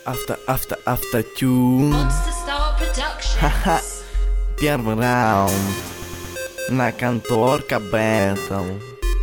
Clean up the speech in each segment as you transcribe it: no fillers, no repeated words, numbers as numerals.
Автотюн. Ха-ха. Первый раунд. На конторка Battle.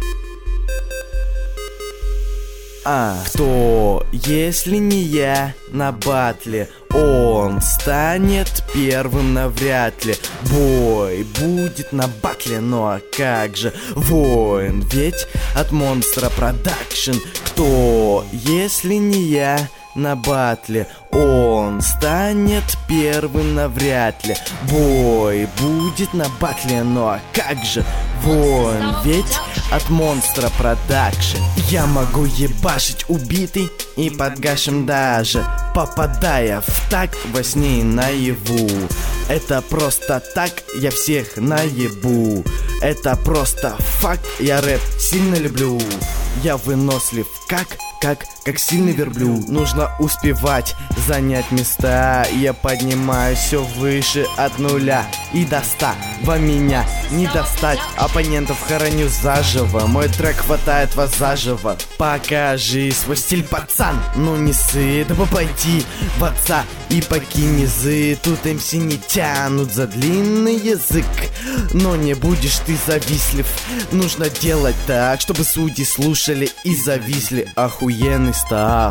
Кто, если не я, на батле? Он станет первым навряд ли. Бой будет на батле, ну а как же? Воин, ведь от Монстра Продакшн. Кто, если не я, на батле? Он станет первым навряд ли. Бой будет на батле, ну а как же? Воин, ведь от Монстра Продакшн. Я могу ебашить убитый и подгашим даже, попадая в такт во сне и наяву. Это просто так, я всех наебу. Это просто факт, я рэп сильно люблю. Я вынослив как сильный верблюд. Нужно успевать занять места. Я поднимаюсь все выше от нуля и до 100. Во меня не достать, оппонентов хороню заживо. Мой трек хватает вас заживо. Покажи свой стиль, пацан. Ну не сыт, да пойти в отца и покинь низы. Тут МС не тянут за длинный язык, но не будешь ты завистлив. Нужно делать так, чтобы судьи слушали и зависли. Охуенный став.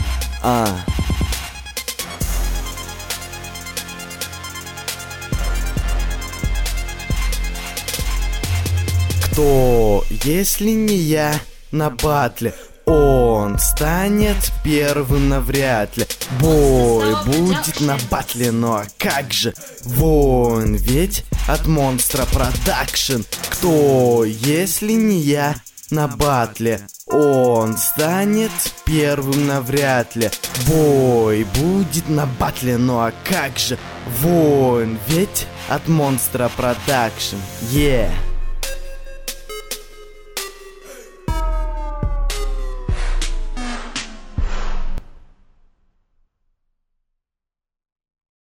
Кто, если не я, на батле? Он станет первым навряд ли. Бой будет на батле, ну а как же? Воин, ведь от Монстра Продакшн. Кто, если не я, на батле? Он станет первым навряд ли. Бой будет на батле, ну а как же? Воин, ведь от Монстра Продакшн. Yeah.